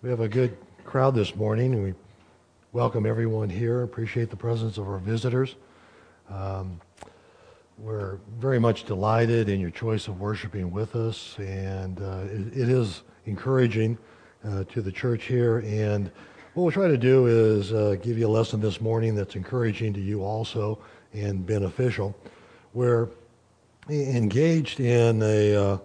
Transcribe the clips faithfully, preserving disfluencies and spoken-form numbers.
We have a good crowd this morning, and we welcome everyone here. Appreciate the presence of our visitors. Um, we're very much delighted in your choice of worshiping with us, and uh, it, it is encouraging uh, to the church here. And what we'll try to do is uh, give you a lesson this morning that's encouraging to you also and beneficial. We're engaged in a uh,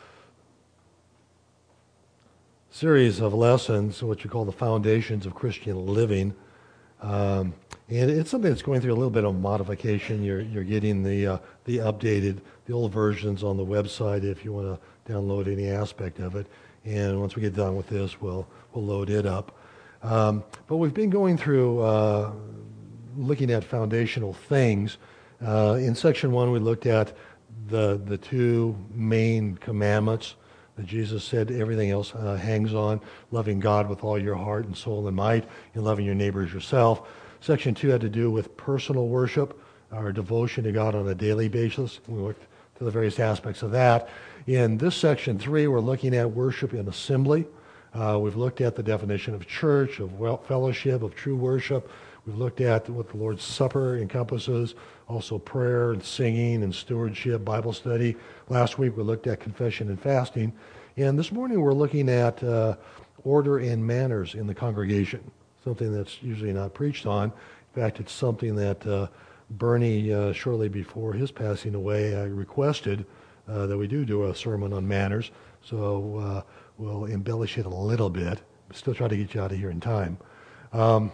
series of lessons, what you call the foundations of Christian living. Um, and it's something that's going through a little bit of modification. You're you're getting the uh, the updated, the old versions on the website if you want to download any aspect of it. And once we get done with this, we'll we'll load it up. Um, but we've been going through uh, looking at foundational things. Uh, in section one, we looked at the the two main commandments that Jesus said everything else uh, hangs on: loving God with all your heart and soul and might, and loving your neighbor as yourself. Section two had to do with personal worship, our devotion to God on a daily basis. We looked to the various aspects of that. In this section three, we're looking at worship in assembly. Uh, we've looked at the definition of church, of well, fellowship, of true worship. We've looked at what the Lord's Supper encompasses, also prayer and singing and stewardship, Bible study. Last week we looked at confession and fasting. And this morning we're looking at uh, order and manners in the congregation, something that's usually not preached on. In fact, it's something that uh, Bernie, uh, shortly before his passing away, I requested uh, that we do do a sermon on manners. So uh, we'll embellish it a little bit, but still try to get you out of here in time. Um,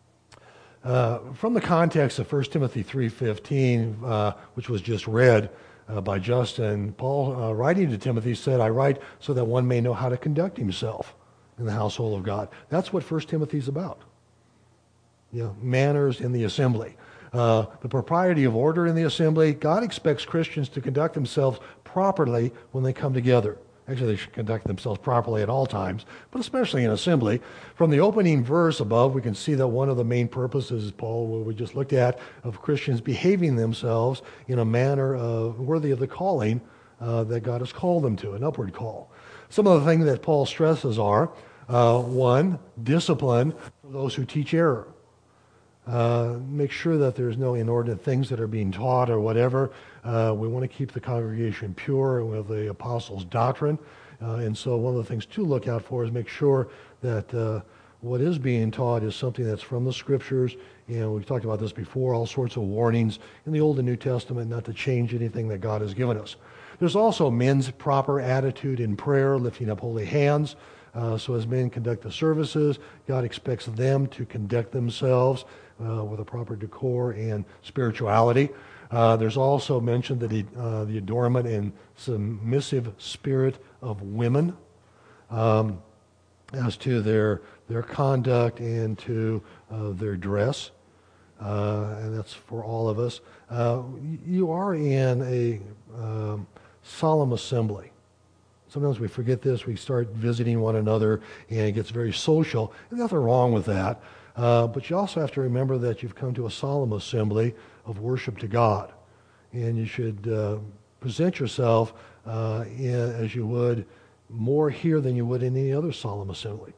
Uh, from the context of First Timothy three fifteen, uh, which was just read uh, by Justin, Paul, uh, writing to Timothy, said, "I write so that one may know how to conduct himself in the household of God." That's what First Timothy is about. You know, manners in the assembly. Uh, the propriety of order in the assembly. God expects Christians to conduct themselves properly when they come together. Actually, they should conduct themselves properly at all times, but especially in assembly. From the opening verse above, we can see that one of the main purposes, Paul, what we just looked at, of Christians behaving themselves in a manner uh, worthy of the calling uh, that God has called them to, an upward call. Some of the things that Paul stresses are, uh, one, discipline for those who teach error. Uh, make sure that there's no inordinate things that are being taught or whatever. Uh, we want to keep the congregation pure with the apostles' doctrine. Uh, and so one of the things to look out for is make sure that uh, what is being taught is something that's from the Scriptures. And we've talked about this before, all sorts of warnings in the Old and New Testament not to change anything that God has given us. There's also men's proper attitude in prayer, lifting up holy hands. Uh, so as men conduct the services, God expects them to conduct themselves uh, with a proper decor and spirituality. Uh, there's also mentioned that he, uh, the adornment and submissive spirit of women um, as to their their conduct and to uh, their dress. Uh, and that's for all of us. Uh, you are in a um, solemn assembly. Sometimes we forget this. We start visiting one another, and it gets very social. There's nothing wrong with that. Uh, but you also have to remember that you've come to a solemn assembly of worship to God. And you should uh, present yourself uh, in, as you would more here than you would in any other solemn assembly.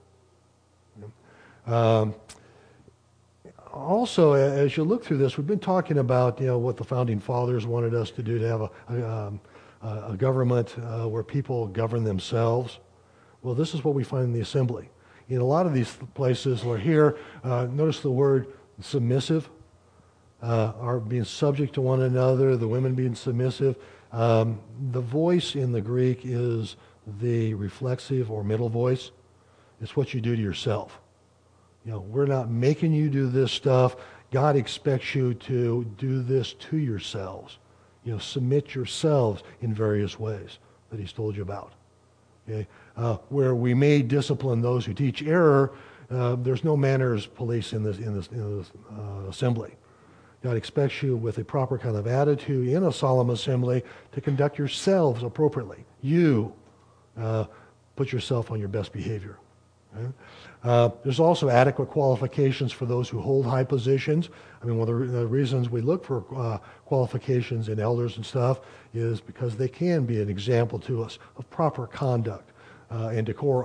Um, also, as you look through this, we've been talking about, you know, what the Founding Fathers wanted us to do, to have a, a um, Uh, a government uh, where people govern themselves. Well, this is what we find in the assembly. In a lot of these places, we're here, uh, notice the word submissive, uh, are being subject to one another, the women being submissive. Um, the voice in the Greek is the reflexive or middle voice. It's what you do to yourself. You know, we're not making you do this stuff. God expects you to do this to yourselves. You know, submit yourselves in various ways that he's told you about. Okay, uh, where we may discipline those who teach error, uh, there's no manners police in this in this, in this uh, assembly. God expects you with a proper kind of attitude in a solemn assembly to conduct yourselves appropriately. You uh, put yourself on your best behavior. Okay? Uh, there's also adequate qualifications for those who hold high positions. I mean, one of the, the reasons we look for uh, qualifications in elders and stuff is because they can be an example to us of proper conduct uh, and decorum.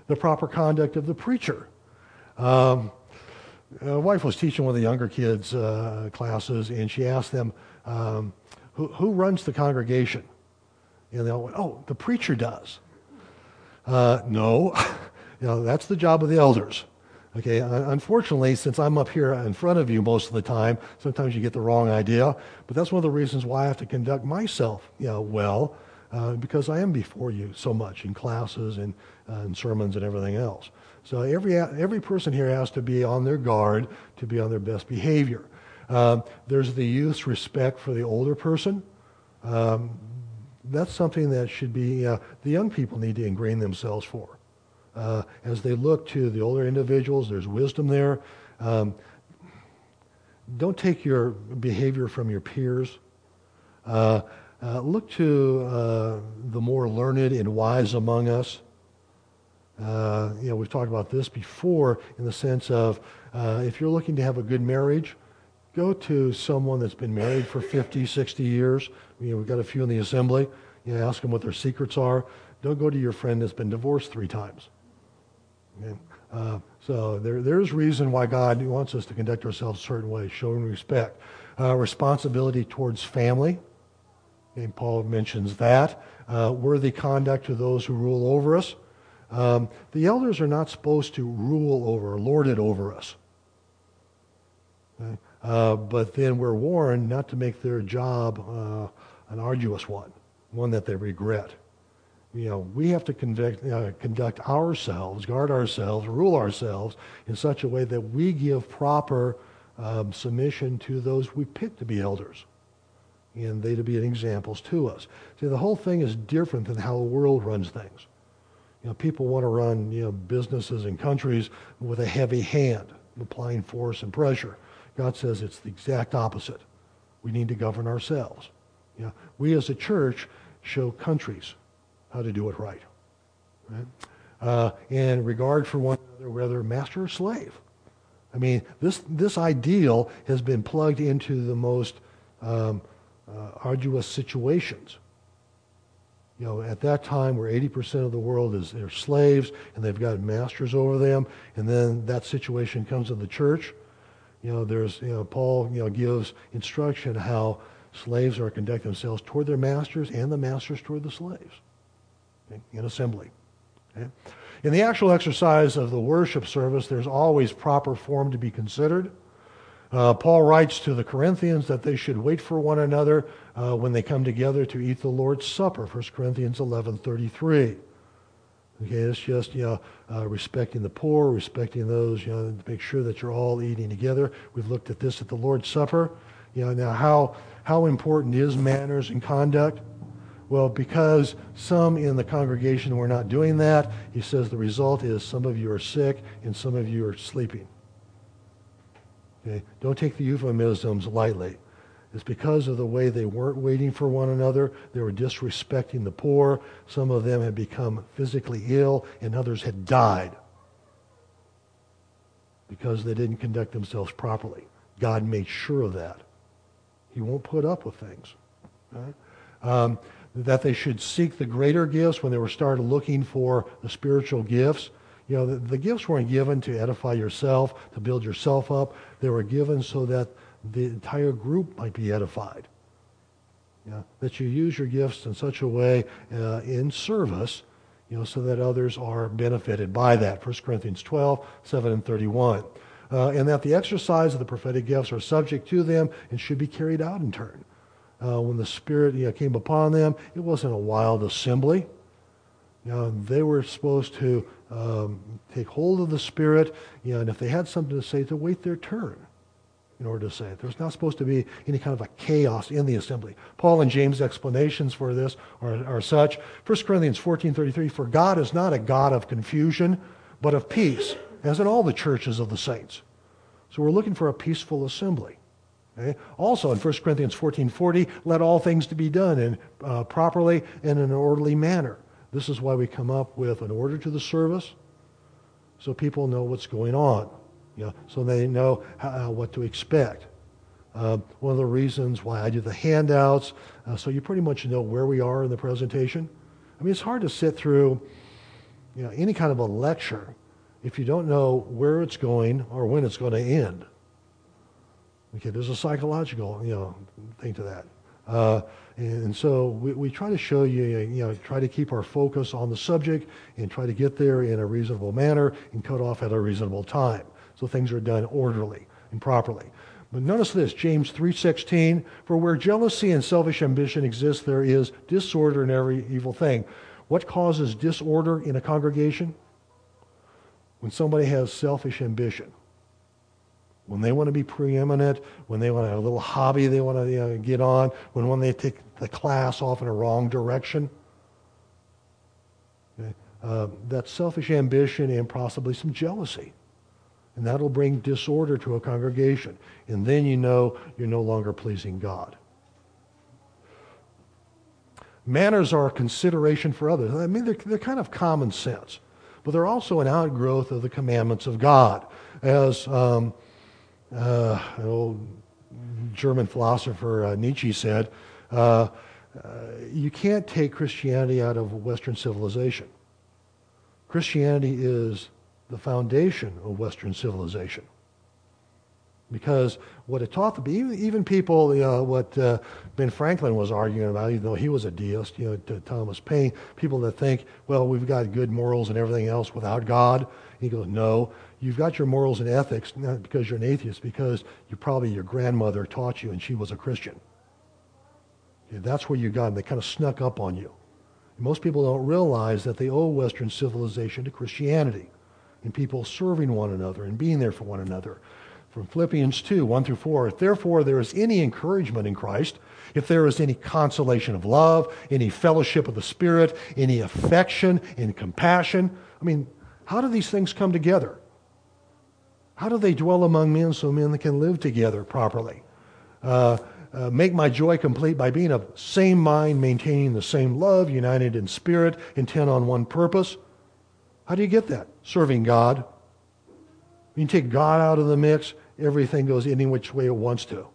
the proper conduct of the preacher. Um, a wife was teaching one of the younger kids' uh, classes, and she asked them, um, who, who runs the congregation? And they all went, oh, the preacher does. Uh, no, you know, that's the job of the elders. Okay, unfortunately, since I'm up here in front of you most of the time, sometimes you get the wrong idea. But that's one of the reasons why I have to conduct myself, you know, well, uh, because I am before you so much in classes and, uh, and sermons and everything else. So every every person here has to be on their guard to be on their best behavior. Um, there's the youth's respect for the older person. Um, that's something that should be uh, the young people need to ingrain themselves for. Uh, as they look to the older individuals, there's wisdom there. Um, don't take your behavior from your peers. Uh, uh, look to uh, the more learned and wise among us. Uh, you know, we've talked about this before in the sense of uh, if you're looking to have a good marriage, go to someone that's been married for fifty, sixty years. You know, we've got a few in the assembly. You know, ask them what their secrets are. Don't go to your friend that's been divorced three times. Okay? Uh, so there, there's reason why God wants us to conduct ourselves a certain way, showing respect. Uh, responsibility towards family. And Paul mentions that. Uh, worthy conduct to those who rule over us. Um, the elders are not supposed to rule over or lord it over us. Okay? Uh, but then we're warned not to make their job uh, an arduous one, one that they regret. You know, we have to convict, uh, conduct ourselves, guard ourselves, rule ourselves in such a way that we give proper um, submission to those we pick to be elders, and they to be examples to us. See, the whole thing is different than how the world runs things. You know, people want to run, you know, businesses and countries with a heavy hand, applying force and pressure. God says it's the exact opposite. We need to govern ourselves. You know, we as a church show countries how to do it right. Right? Uh, and regard for one another, whether master or slave. I mean, this this ideal has been plugged into the most um, uh, arduous situations. You know, at that time where eighty percent of the world is they're slaves and they've got masters over them, and then that situation comes in the church. You know, there's, you know, Paul, you know, gives instruction how slaves are conducting themselves toward their masters and the masters toward the slaves. Okay, in assembly. Okay. In the actual exercise of the worship service, there's always proper form to be considered. Uh, Paul writes to the Corinthians that they should wait for one another uh, when they come together to eat the Lord's Supper, First Corinthians eleven thirty-three. Okay, it's just, you know, uh, respecting the poor, respecting those, you know, to make sure that you're all eating together. We've looked at this at the Lord's Supper. You know, now how how important is manners and conduct? Well, because some in the congregation were not doing that, he says the result is some of you are sick and some of you are sleeping. Okay? Don't take the euphemisms lightly. It's because of the way they weren't waiting for one another. They were disrespecting the poor. Some of them had become physically ill, and others had died because they didn't conduct themselves properly. God made sure of that. He won't put up with things. Right? Um, that they should seek the greater gifts when they were started looking for the spiritual gifts. You know, the, the gifts weren't given to edify yourself, to build yourself up. They were given so that the entire group might be edified. You know, that you use your gifts in such a way uh, in service, you know, so that others are benefited by that. First Corinthians twelve, seven and thirty-one. Uh, and that the exercise of the prophetic gifts are subject to them and should be carried out in turn. Uh, when the Spirit, you know, came upon them, it wasn't a wild assembly. You know, they were supposed to um, take hold of the Spirit, you know, and if they had something to say, to wait their turn in order to say it. There's not supposed to be any kind of a chaos in the assembly. Paul and James' explanations for this are, are such. First Corinthians fourteen thirty-three, for God is not a God of confusion, but of peace, as in all the churches of the saints. So we're looking for a peaceful assembly. Okay? Also in First Corinthians fourteen forty, let all things to be done in, uh, properly and in an orderly manner. This is why we come up with an order to the service, so people know what's going on, you know, so they know how, what to expect. Uh, one of the reasons why I do the handouts, uh, so you pretty much know where we are in the presentation. I mean, it's hard to sit through you know, any kind of a lecture if you don't know where it's going or when it's going to end. Okay, there's a psychological, you know, thing to that. Uh, and so we, we try to show you, you know, try to keep our focus on the subject and try to get there in a reasonable manner and cut off at a reasonable time. So things are done orderly and properly. But notice this, James three sixteen, for where jealousy and selfish ambition exist, there is disorder in every evil thing. What causes disorder in a congregation? When somebody has selfish ambition. When they want to be preeminent, when they want to have a little hobby they want to you know, get on, when, when they take the class off in a wrong direction. Okay? Uh, that's selfish ambition and possibly some jealousy. And that'll bring disorder to a congregation. And then you know you're no longer pleasing God. Manners are a consideration for others. I mean, they're, they're kind of common sense. But they're also an outgrowth of the commandments of God. As um, uh, an old German philosopher uh, Nietzsche said, uh, uh, you can't take Christianity out of Western civilization. Christianity is the foundation of Western civilization. Because what it taught the even, even people, you know, what uh, Ben Franklin was arguing about, even though he was a deist, you know, to Thomas Paine, people that think, well, we've got good morals and everything else without God. He goes, no, you've got your morals and ethics, not because you're an atheist, because you probably your grandmother taught you and she was a Christian. Okay, that's where you got them. They kind of snuck up on you. And most people don't realize that they owe Western civilization to Christianity and people serving one another and being there for one another. From Philippians two, one through four, if therefore there is any encouragement in Christ, if there is any consolation of love, any fellowship of the Spirit, any affection and compassion. I mean, how do these things come together? How do they dwell among men so men can live together properly? Uh, uh, make my joy complete by being of same mind, maintaining the same love, united in spirit, intent on one purpose. How do you get that? Serving God. You take God out of the mix, everything goes any which way it wants to.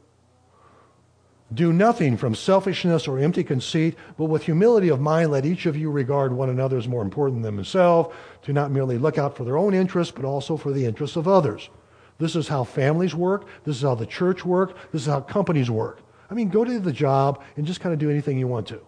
Do nothing from selfishness or empty conceit, but with humility of mind let each of you regard one another as more important than himself, to not merely look out for their own interests, but also for the interests of others. This is how families work. This is how the church works. This is how companies work. I mean, go to the job and just kind of do anything you want to.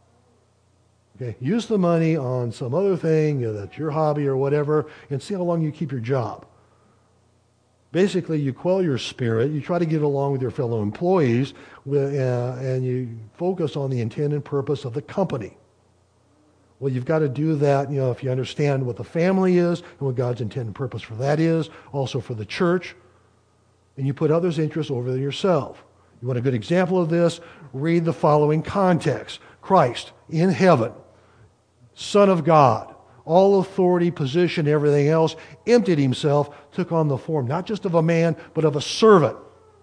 Okay? Use the money on some other thing, you know, that's your hobby or whatever, and see how long you keep your job. Basically, you quell your spirit, you try to get along with your fellow employees, with, uh, and you focus on the intent and purpose of the company. Well, you've got to do that, you know, if you understand what the family is and what God's intent and purpose for that is, also for the church, and you put others' interests over yourself. You want a good example of this? Read the following context. Christ in heaven, Son of God, all authority, position, everything else, emptied himself, took on the form, not just of a man, but of a servant.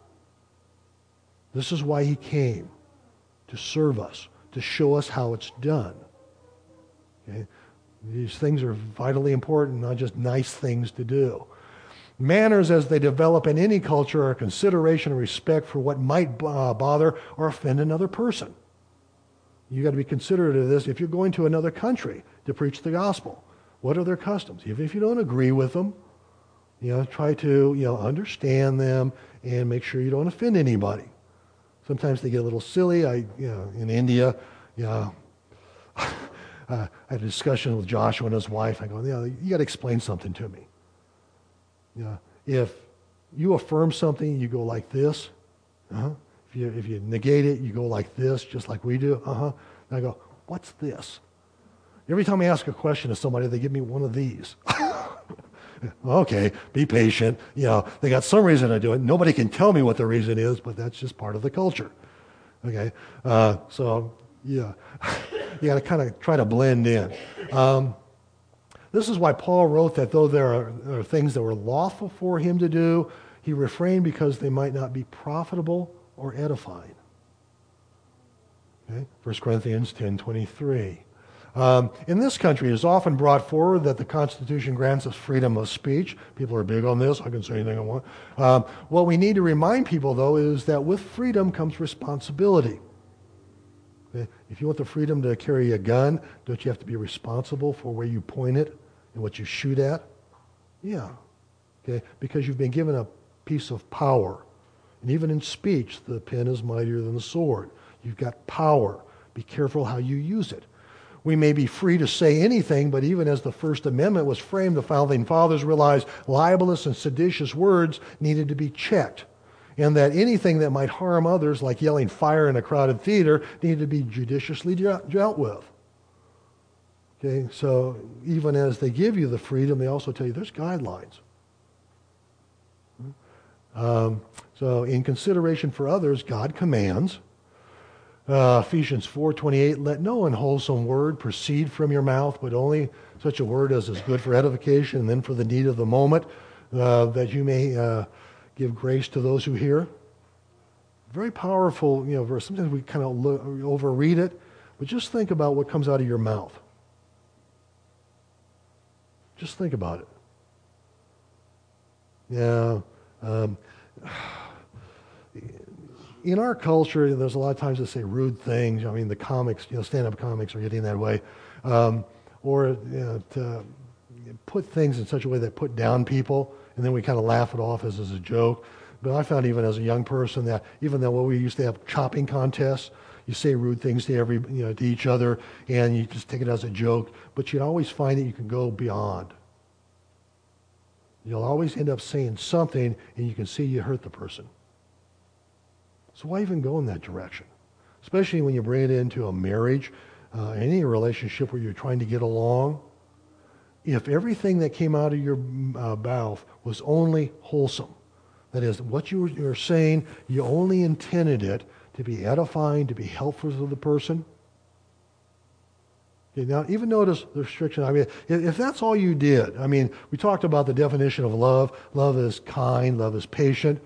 This is why he came, to serve us, to show us how it's done. Okay? These things are vitally important, not just nice things to do. Manners, as they develop in any culture, are consideration and respect for what might uh, bother or offend another person. You've got to be considerate of this if you're going to another country to preach the gospel. What are their customs? Even if you don't agree with them, you know, try to, you know, understand them and make sure you don't offend anybody. Sometimes they get a little silly. I, you know, in India, you know, uh, I had a discussion with Joshua and his wife. I go, you know, you got to explain something to me. You know, if you affirm something, you go like this. Uh-huh. If you, if you negate it, you go like this, just like we do. Uh-huh. And I go, what's this? Every time I ask a question to somebody, they give me one of these. Okay, be patient. You know, they got some reason to do it. Nobody can tell me what the reason is, but that's just part of the culture. Okay, uh, so yeah, you got to kind of try to blend in. Um, this is why Paul wrote that though there are, there are things that were lawful for him to do, he refrained because they might not be profitable or edifying. Okay, First Corinthians ten twenty-three. Um, in this country, it is often brought forward that the Constitution grants us freedom of speech. People are big on this. I can say anything I want. Um, what we need to remind people, though, is that with freedom comes responsibility. Okay? If you want the freedom to carry a gun, don't you have to be responsible for where you point it and what you shoot at? Yeah. Okay? Because you've been given a piece of power. And even in speech, the pen is mightier than the sword. You've got power. Be careful how you use it. We may be free to say anything, but even as the First Amendment was framed, the Founding Fathers realized libelous and seditious words needed to be checked, and that anything that might harm others, like yelling fire in a crowded theater, needed to be judiciously dealt with. Okay, so even as they give you the freedom, they also tell you there's guidelines. Um, so in consideration for others, God commands. Uh, Ephesians four twenty-eight, let no unwholesome word proceed from your mouth, but only such a word as is good for edification and then for the need of the moment, uh, that you may uh, give grace to those who hear. Very powerful, you know, verse. Sometimes we kind of look, overread it, but just think about what comes out of your mouth. Just think about it. Yeah. Um, in our culture, there's a lot of times that say rude things. I mean, the comics, you know, stand-up comics are getting that way. Um, or you know, to put things in such a way that put down people, and then we kind of laugh it off as, as a joke. But I found even as a young person that even though we used to have chopping contests, you say rude things to every, you know, to each other, and you just take it as a joke. But you'd always find that you can go beyond. You'll always end up saying something, and you can see you hurt the person. So why even go in that direction? Especially when you bring it into a marriage, uh, any relationship where you're trying to get along. If everything that came out of your uh, mouth was only wholesome, that is, what you were saying, you only intended it to be edifying, to be helpful to the person. Okay, now, even notice the restriction. I mean, if, if that's all you did, I mean, we talked about the definition of love. Love is kind, love is patient.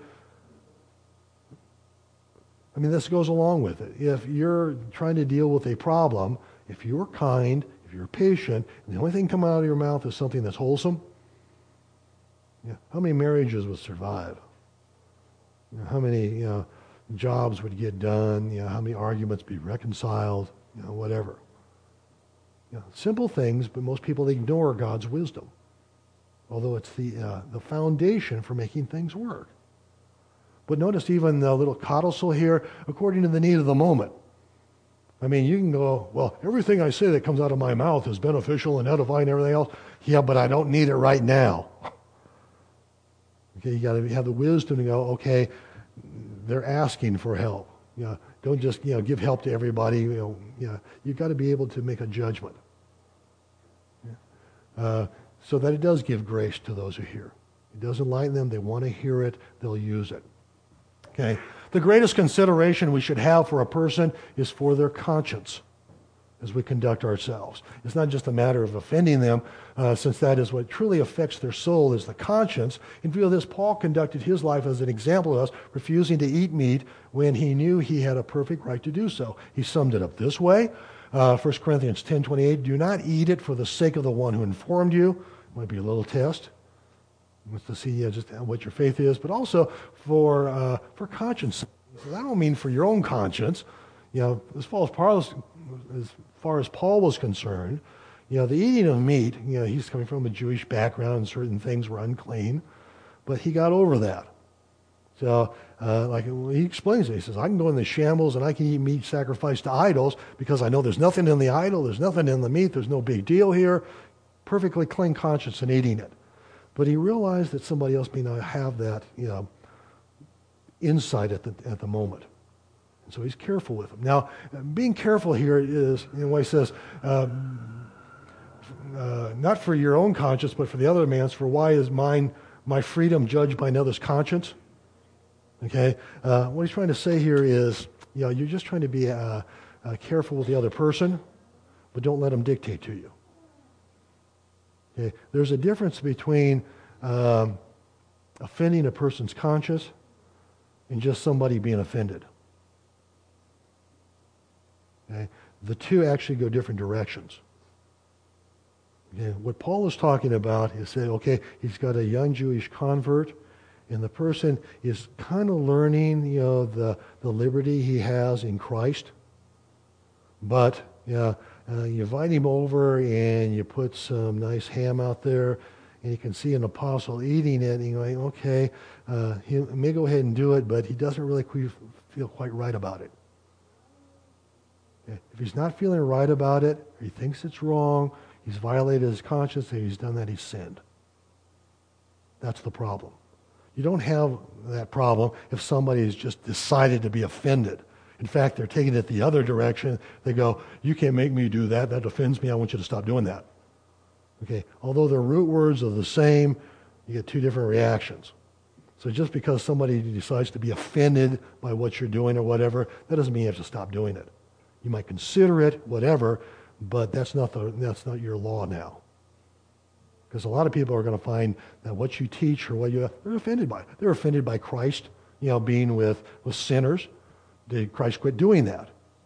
I mean, this goes along with it. If you're trying to deal with a problem, if you're kind, if you're patient, and the only thing coming out of your mouth is something that's wholesome, yeah, how many marriages would survive? You know, how many you know, jobs would get done? You know, how many arguments be reconciled? You know, whatever. You know, simple things, but most people ignore God's wisdom, although it's the uh, the foundation for making things work. But notice even the little codicil here, according to the need of the moment. I mean, you can go, well, everything I say that comes out of my mouth is beneficial and edifying and everything else. Yeah, but I don't need it right now. Okay, you got to have the wisdom to go, okay, they're asking for help. You know, don't just you know give help to everybody. You know, you know, you've got to be able to make a judgment. Yeah. Uh, so that it does give grace to those who hear. It does enlighten them. They want to hear it. They'll use it. Okay. The greatest consideration we should have for a person is for their conscience as we conduct ourselves. It's not just a matter of offending them, uh, since that is what truly affects their soul is the conscience. In view of this, Paul conducted his life as an example of us, refusing to eat meat when he knew he had a perfect right to do so. He summed it up this way, uh, First Corinthians ten twenty-eight, do not eat it for the sake of the one who informed you. Might be a little test. Wants to see uh, just what your faith is, but also for uh, for conscience. I don't mean for your own conscience. You know, as far as Paul, as far as Paul was concerned, you know, the eating of meat. You know, he's coming from a Jewish background, and certain things were unclean, but he got over that. So, uh, like he explains it, he says, I can go in the shambles and I can eat meat sacrificed to idols because I know there's nothing in the idol, there's nothing in the meat, there's no big deal here. Perfectly clean conscience in eating it. But he realized that somebody else may not have that, you know, insight at the at the moment. And so he's careful with them. Now, being careful here is, you know, what he says, uh, uh, not for your own conscience, but for the other man's, for why is mine, my freedom judged by another's conscience? Okay? Uh, what he's trying to say here is, you know, you're just trying to be uh, uh, careful with the other person, but don't let them dictate to you. Okay, there's a difference between um, offending a person's conscience and just somebody being offended. Okay, the two actually go different directions. Okay, what Paul is talking about is that, okay, he's got a young Jewish convert, and the person is kind of learning, you know, the, the liberty he has in Christ, but, yeah, uh, you invite him over and you put some nice ham out there, and you can see an apostle eating it, and you're going, okay, uh, he may go ahead and do it, but he doesn't really feel quite right about it. Okay? If he's not feeling right about it, or he thinks it's wrong, he's violated his conscience, and he's done that, he's sinned. That's the problem. You don't have that problem if somebody has just decided to be offended. In fact, they're taking it the other direction. They go, you can't make me do that. That offends me. I want you to stop doing that. Okay. Although the root words are the same, you get two different reactions. So just because somebody decides to be offended by what you're doing or whatever, that doesn't mean you have to stop doing it. You might consider it, whatever, but that's not the, that's not your law now. Because a lot of people are going to find that what you teach or what you, they're offended by it. They're offended by Christ, you know, being with, with sinners. Did Christ quit doing that?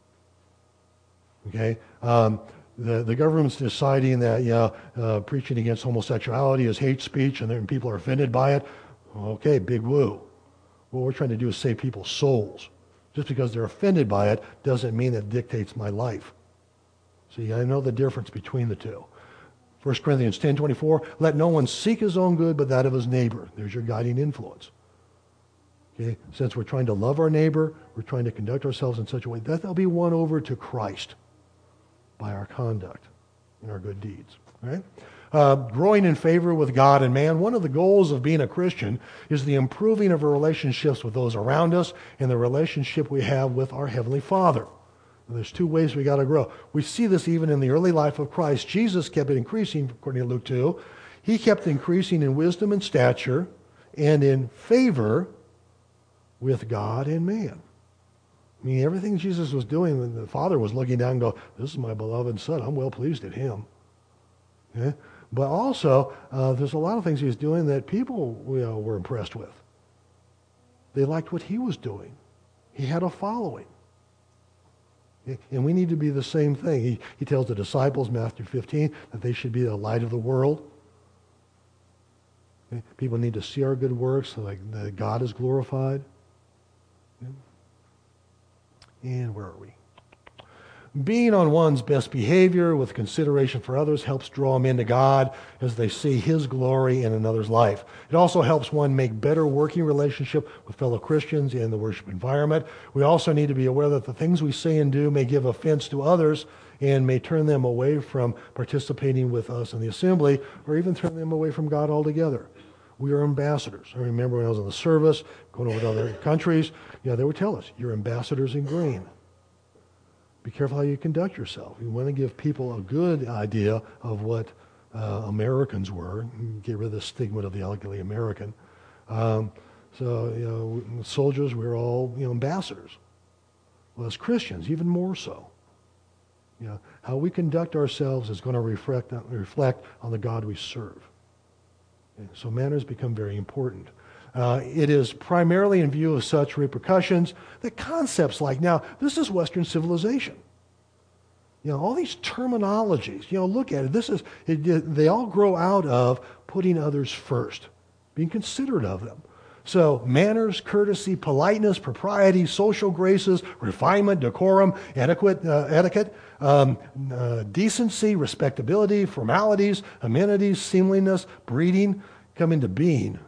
Okay? Um, the, the government's deciding that, you know, uh, preaching against homosexuality is hate speech and then people are offended by it. Okay, big woo. What we're trying to do is save people's souls. Just because they're offended by it doesn't mean it dictates my life. See, I know the difference between the two. First Corinthians ten twenty-four, let no one seek his own good but that of his neighbor. There's your guiding influence. Okay? Since we're trying to love our neighbor, we're trying to conduct ourselves in such a way that they'll be won over to Christ by our conduct and our good deeds. All right? Uh, growing in favor with God and man, one of the goals of being a Christian is the improving of our relationships with those around us and the relationship we have with our Heavenly Father. There's two ways we got to grow. We see this even in the early life of Christ. Jesus kept it increasing, according to Luke two. He kept increasing in wisdom and stature and in favor with God and man. I mean, everything Jesus was doing, the Father was looking down and go, this is my beloved Son. I'm well pleased at him. Okay? But also, uh, there's a lot of things he was doing that people, you know, were impressed with. They liked what he was doing. He had a following. And we need to be the same thing. He, he tells the disciples, Matthew fifteen, that they should be the light of the world. Okay? People need to see our good works so like that God is glorified. Okay? And where are we? Being on one's best behavior with consideration for others helps draw them into God as they see his glory in another's life. It also helps one make better working relationship with fellow Christians in the worship environment. We also need to be aware that the things we say and do may give offense to others and may turn them away from participating with us in the assembly or even turn them away from God altogether. We are ambassadors. I remember when I was in the service, going over to other countries, you know, they would tell us, you're ambassadors in green. Be careful how you conduct yourself. You want to give people a good idea of what uh, Americans were. Get rid of the stigma of the ugly American. Um, so, you know, soldiers, we're all, you know, ambassadors. Well, as Christians, even more so. You know, how we conduct ourselves is going to reflect, reflect on the God we serve. Okay? So manners become very important. Uh, it is primarily in view of such repercussions that concepts like, now, this is Western civilization. You know, all these terminologies, you know, look at it. This is, it, they all grow out of putting others first, being considerate of them. So manners, courtesy, politeness, propriety, social graces, refinement, decorum, etiquette, uh, etiquette um, uh, decency, respectability, formalities, amenities, seemliness, breeding come into being.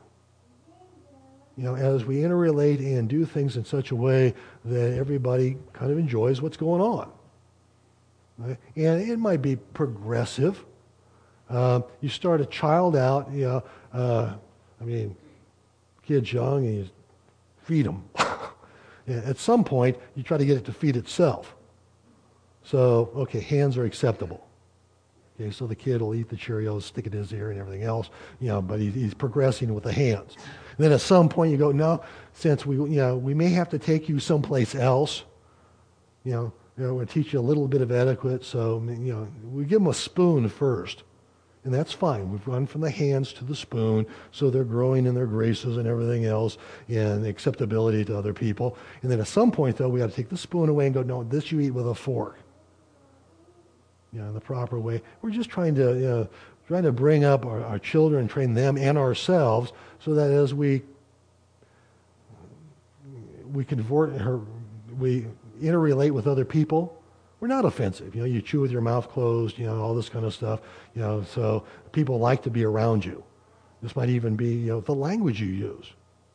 You know, as we interrelate and do things in such a way that everybody kind of enjoys what's going on. Right? And it might be progressive. Uh, you start a child out, you know, uh, I mean, kid's young and you feed them. At some point, you try to get it to feed itself. So, okay, hands are acceptable. Okay, so the kid will eat the Cheerios, stick it in his ear and everything else, you know, but he, he's progressing with the hands. And then at some point you go, no, since we, you know, we may have to take you someplace else, you know, you know, we'll teach you a little bit of etiquette, so, you know, we give them a spoon first. And that's fine. We've run from the hands to the spoon, so they're growing in their graces and everything else and acceptability to other people. And then at some point, though, we got to take the spoon away and go, no, this you eat with a fork. You know, in the proper way. We're just trying to, you know, trying to bring up our, our children, train them and ourselves, so that as we we convert her, we interrelate with other people, We're not offensive. You know, you chew with your mouth closed, you know, all this kind of stuff. You know, so people like to be around you. This might even be, you know, the language you use.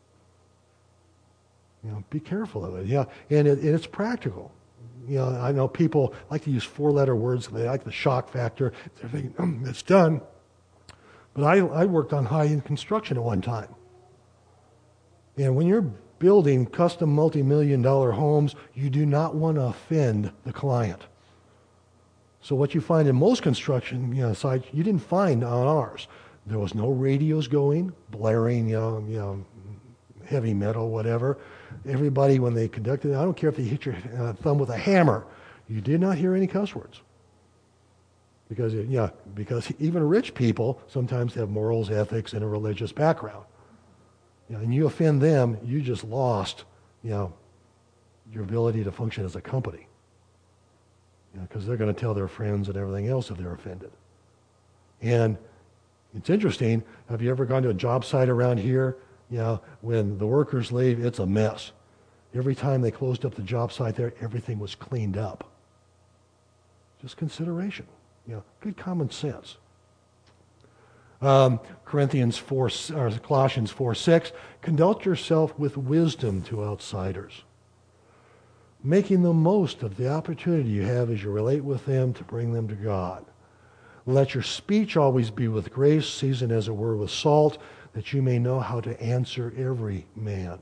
You know, be careful of it. Yeah, and it, it's practical. You know, I know people like to use four-letter words. They like the shock factor. They're thinking, mm, it's done. But I, I worked on high-end construction at one time. And when you're building custom multi-million dollar homes, you do not want to offend the client. So what you find in most construction, you know, sites, you didn't find on ours. There was no radios going, blaring, you know, you know, heavy metal, whatever. Everybody, when they conducted, I don't care if they hit your uh, thumb with a hammer, you did not hear any cuss words. Because, yeah, because even rich people sometimes have morals, ethics, and a religious background. You know, and you offend them, you just lost, you know, your ability to function as a company. You know, because they're going to tell their friends and everything else if they're offended. And it's interesting, have you ever gone to a job site around here? You know, when the workers leave, it's a mess. Every time they closed up the job site there, everything was cleaned up. Just consideration. You know, good common sense. Um, Corinthians four, or Colossians four six, conduct yourself with wisdom to outsiders, making the most of the opportunity you have as you relate with them to bring them to God. Let your speech always be with grace, seasoned as it were with salt, that you may know how to answer every man.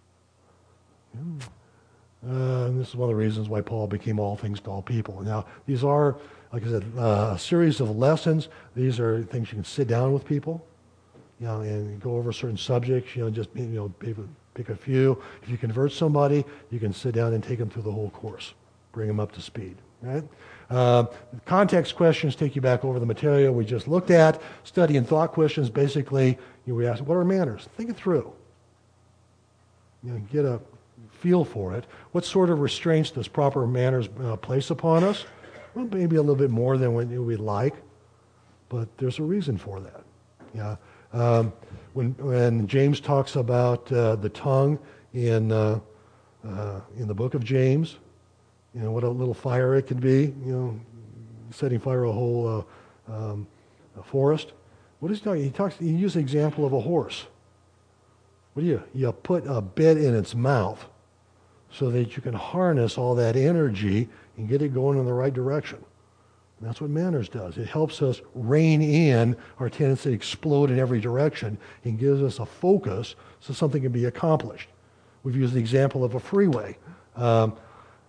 Uh, and this is one of the reasons why Paul became all things to all people. Now, these are, like I said, uh, a series of lessons. These are things you can sit down with people, you know, and go over certain subjects. You know, just you know, pick, pick a few. If you convert somebody, you can sit down and take them through the whole course, bring them up to speed. Right? Uh, context questions take you back over the material we just looked at. Study and thought questions, basically, you know, we ask, what are manners? Think it through. You know, get a feel for it. What sort of restraints does proper manners uh, place upon us? Well, maybe a little bit more than what we'd like, but there's a reason for that. Yeah. Um, when when James talks about uh, the tongue in uh, uh, in the book of James, you know what a little fire it can be. You know, setting fire to a whole uh, um, a forest. What is he talking? He talks. He uses the example of a horse. What do you you put a bit in its mouth so that you can harness all that energy and get it going in the right direction. And that's what manners does. It helps us rein in our tendency to explode in every direction and gives us a focus so something can be accomplished. We've used the example of a freeway. Um,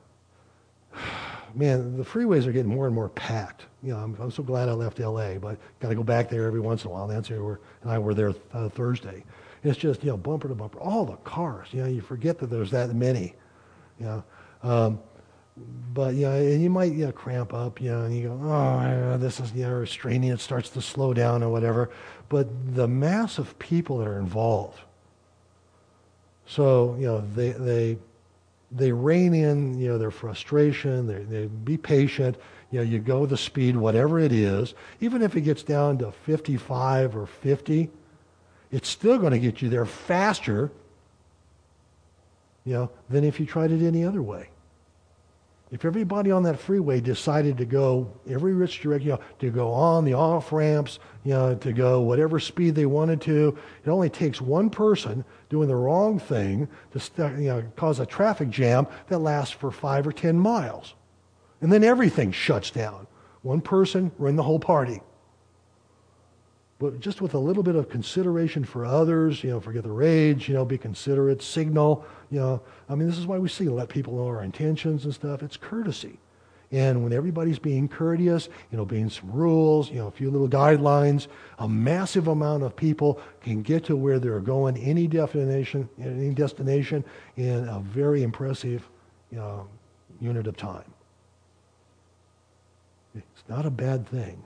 man, the freeways are getting more and more packed. You know, I'm, I'm so glad I left L A, but got to go back there every once in a while. Nancy and I were there uh, Thursday. It's just, you know, bumper to bumper. All the cars, you know, you forget that there's that many. You know, um, but you know, and you might you know, cramp up, you know, and you go, oh, this is you know restraining. It starts to slow down or whatever. But the mass of people that are involved, so you know, they they they rein in you know their frustration. They they be patient. You know, you go the speed, whatever it is, even if it gets down to fifty-five or fifty, it's still going to get you there faster. You know, than if you tried it any other way. If everybody on that freeway decided to go every which direction, you know, to go on the off ramps, you know, to go whatever speed they wanted to, it only takes one person doing the wrong thing to st- you know, cause a traffic jam that lasts for five or ten miles, and then everything shuts down. One person ruined the whole party. But just with a little bit of consideration for others, you know, forget the rage, you know, be considerate, signal, you know. I mean, this is why we see let people know our intentions and stuff. It's courtesy. And when everybody's being courteous, you know, being some rules, you know, a few little guidelines, a massive amount of people can get to where they're going, any destination, any destination in a very impressive, you know, unit of time. It's not a bad thing.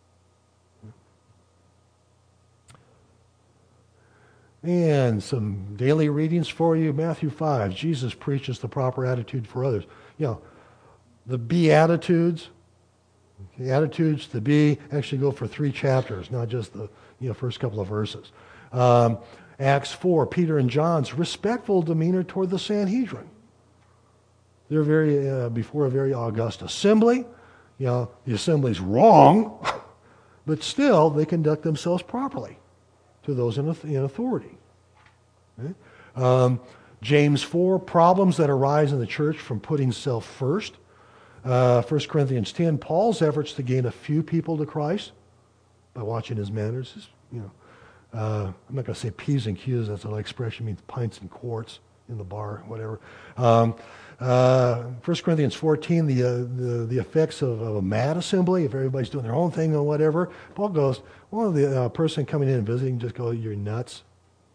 And some daily readings for you. Matthew five, Jesus preaches the proper attitude for others. You know, the Beatitudes, the attitudes to be actually go for three chapters, not just the you know first couple of verses. Um, Acts four, Peter and John's respectful demeanor toward the Sanhedrin. They're very uh, before a very august assembly. You know, the assembly's wrong, but still they conduct themselves properly to those in, in authority. Okay? Um, James four, problems that arise in the church from putting self first. Uh, First Corinthians ten, Paul's efforts to gain a few people to Christ by watching his manners. Is, you know, uh, I'm not going to say P's and Q's. That's an expression, means pints and quarts in the bar, whatever. Um, uh, First Corinthians fourteen, the, uh, the the effects of, of a mad assembly, if everybody's doing their own thing or whatever. Paul goes, one of the uh, person coming in and visiting just go, you're nuts.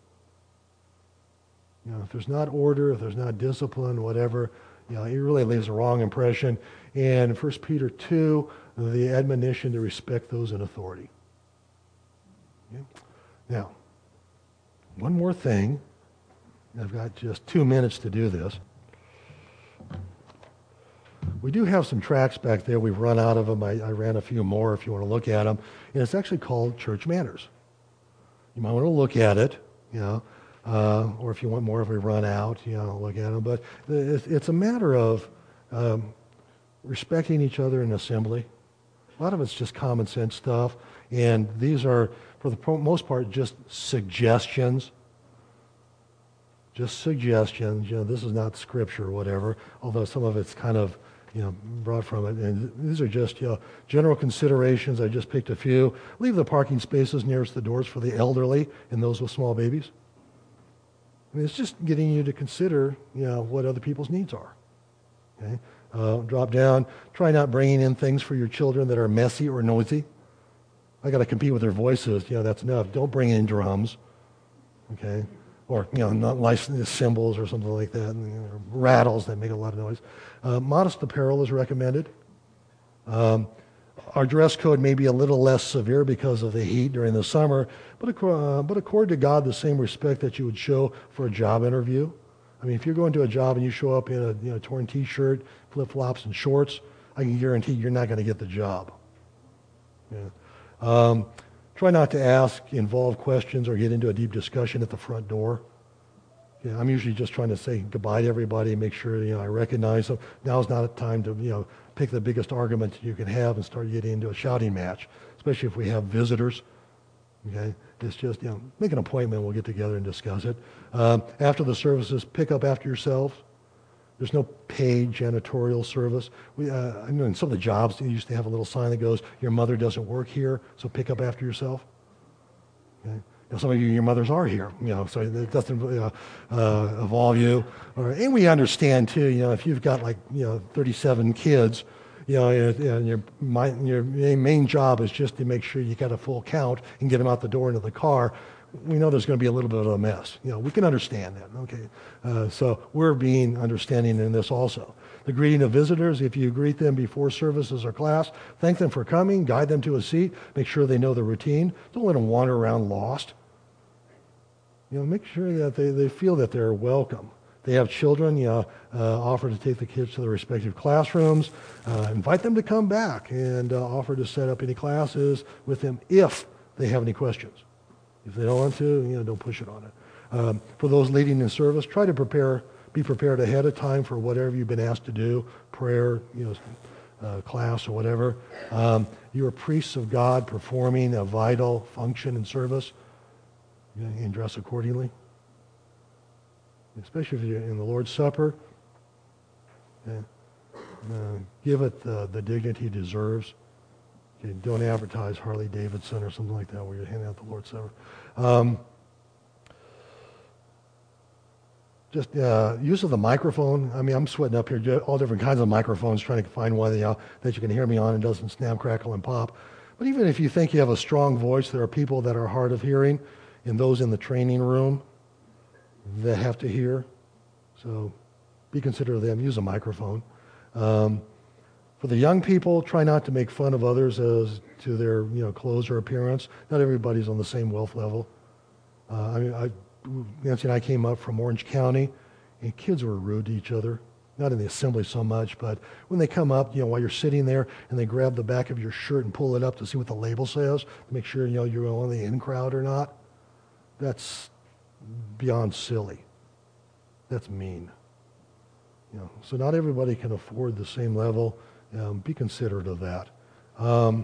You know, if there's not order, if there's not discipline, whatever, you know, it really leaves a wrong impression. And First Peter two, the admonition to respect those in authority. Okay? Now, one more thing. I've got just two minutes to do this. We do have some tracts back there. We've run out of them. I, I ran a few more if you want to look at them. And it's actually called Church Manners. You might want to look at it, you know, uh, or if you want more, if we run out, you know, look at them. But it's, it's a matter of um, respecting each other in assembly. A lot of it's just common sense stuff. And these are, for the most part, just suggestions. Just suggestions. You know, this is not scripture or whatever, although some of it's kind of, you know, brought from it. And these are just, you know, general considerations. I just picked a few. Leave the parking spaces nearest the doors for the elderly and those with small babies. I mean, it's just getting you to consider, you know, what other people's needs are. Okay? Uh, drop down. Try not bringing in things for your children that are messy or noisy. I got to compete with their voices. You know, that's enough. Don't bring in drums. Okay? Or, you know, not licensed cymbals or something like that, and, you know, rattles that make a lot of noise. Uh, modest apparel is recommended. Um, our dress code may be a little less severe because of the heat during the summer, but, uh, but accord to God the same respect that you would show for a job interview. I mean, if you're going to a job and you show up in a you know, torn T-shirt, flip-flops, and shorts, I can guarantee you're not going to get the job. Yeah. Um, Try not to ask involved questions or get into a deep discussion at the front door. Yeah, I'm usually just trying to say goodbye to everybody, make sure you know I recognize them. Now's not a time to you know pick the biggest argument you can have and start getting into a shouting match, especially if we have visitors. Okay, it's just you know make an appointment. We'll get together and discuss it. Um, after the services, pick up after yourselves. There's no paid janitorial service. We, uh, I know in some of the jobs, you used to have a little sign that goes, your mother doesn't work here, so pick up after yourself. Okay? You know, some of you, your mothers are here, you know, so it doesn't uh, uh, involve you. Or, and we understand, too, you know, if you've got like, you know, thirty-seven kids, you know, and your, my, your main job is just to make sure you got a full count and get them out the door into the car, we know there's going to be a little bit of a mess. You know, we can understand that, okay? Uh, so we're being understanding in this also. The greeting of visitors, if you greet them before services or class, thank them for coming, guide them to a seat, make sure they know the routine. Don't let them wander around lost. You know, make sure that they, they feel that they're welcome. They have children, you know, uh, offer to take the kids to their respective classrooms, uh, invite them to come back and uh, offer to set up any classes with them if they have any questions. If they don't want to, you know, don't push it on it. Um, for those leading in service, try to prepare, be prepared ahead of time for whatever you've been asked to do, prayer, you know, uh, class or whatever. Um, you are priests of God performing a vital function in service, you know, and dress accordingly. Especially if you're in the Lord's Supper, okay, uh, give it the, the dignity it deserves. Okay, don't advertise Harley Davidson or something like that where you're handing out the Lord's Supper. Um, just uh, use of the microphone. I mean, I'm sweating up here, all different kinds of microphones, trying to find one that, you know, that you can hear me on and doesn't snap, crackle, and pop. But even if you think you have a strong voice, there are people that are hard of hearing and those in the training room that have to hear. So be considerate of them. Use a microphone. Um, For the young people, try not to make fun of others as to their, you know, clothes or appearance. Not everybody's on the same wealth level. Uh, I mean, I, Nancy and I came up from Orange County, and kids were rude to each other. Not in the assembly so much, but when they come up, you know, while you're sitting there, and they grab the back of your shirt and pull it up to see what the label says, to make sure, you know, you're on the in crowd or not. That's beyond silly. That's mean. You know, so not everybody can afford the same level. Um, be considerate of that. Um,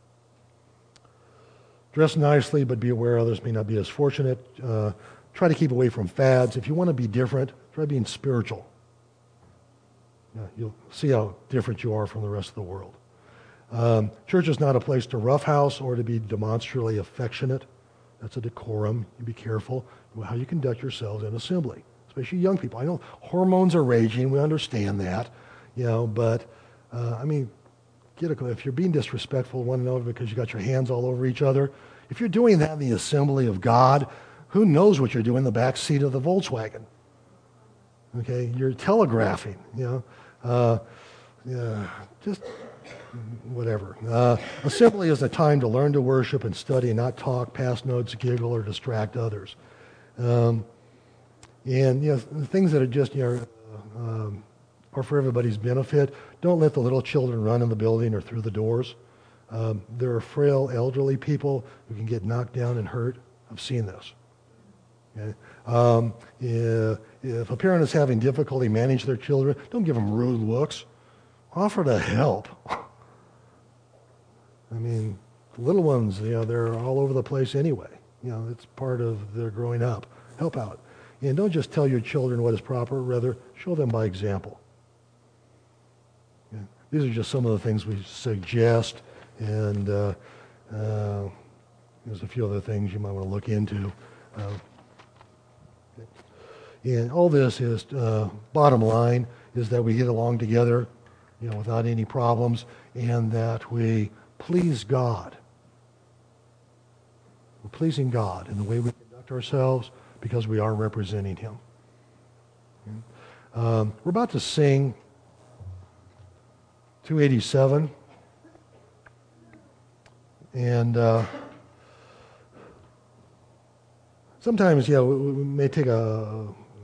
dress nicely, but be aware others may not be as fortunate. Uh, try to keep away from fads. If you want to be different, try being spiritual. Yeah, you'll see how different you are from the rest of the world. Um, church is not a place to roughhouse or to be demonstrably affectionate. That's a decorum. You be careful how you conduct yourselves in assembly, especially young people. I know hormones are raging. We understand that, you know, but uh, I mean, get a, if you're being disrespectful to one another because you got your hands all over each other, if you're doing that in the assembly of God, who knows what you're doing in the back seat of the Volkswagen? Okay, you're telegraphing, you know, uh, yeah, just whatever. Uh, assembly is a time to learn to worship and study, not talk, pass notes, giggle, or distract others. Um, and you know, things that are just you know uh, um, are for everybody's benefit. Don't let the little children run in the building or through the doors. Um, there are frail, elderly people who can get knocked down and hurt. I've seen this. Okay? Um, if, if a parent is having difficulty managing their children, don't give them rude looks. Offer to help. I mean, the little ones, you know, they're all over the place anyway. You know, it's part of their growing up. Help out. And don't just tell your children what is proper, rather show them by example. Yeah. These are just some of the things we suggest, and uh, uh, there's a few other things you might want to look into. Uh, and all this is, uh, bottom line, is that we get along together, you know, without any problems, and that we please God. We're pleasing God in the way we conduct ourselves because we are representing Him. Okay. Um, we're about to sing two eighty-seven, and uh, sometimes, yeah, we, we may take a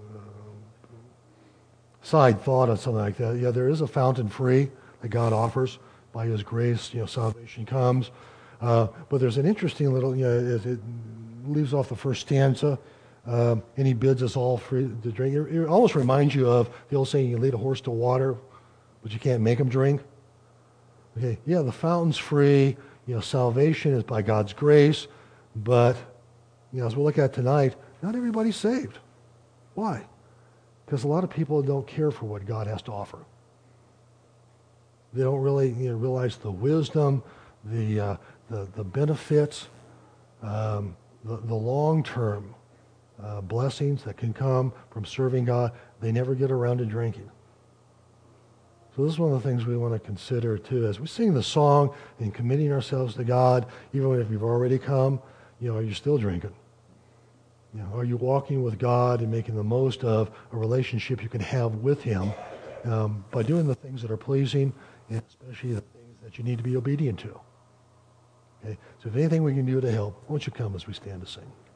side thought on something like that. Yeah, there is a fountain free that God offers. By His grace, you know, salvation comes. Uh, but there's an interesting little, you know, it, it leaves off the first stanza, um, and He bids us all free to drink. It, it almost reminds you of the old saying, you lead a horse to water, but you can't make him drink. Okay, yeah, the fountain's free. You know, salvation is by God's grace. But, you know, as we'll look at tonight, not everybody's saved. Why? Because a lot of people don't care for what God has to offer. They don't really you know, realize the wisdom, the uh, the, the benefits, um, the, the long-term uh, blessings that can come from serving God. They never get around to drinking. So this is one of the things we want to consider too. As we sing the song and committing ourselves to God, even if you've already come, you know, are you still drinking? You know, are you walking with God and making the most of a relationship you can have with Him um, by doing the things that are pleasing, and especially the things that you need to be obedient to. Okay? So if anything we can do to help, won't you come as we stand to sing?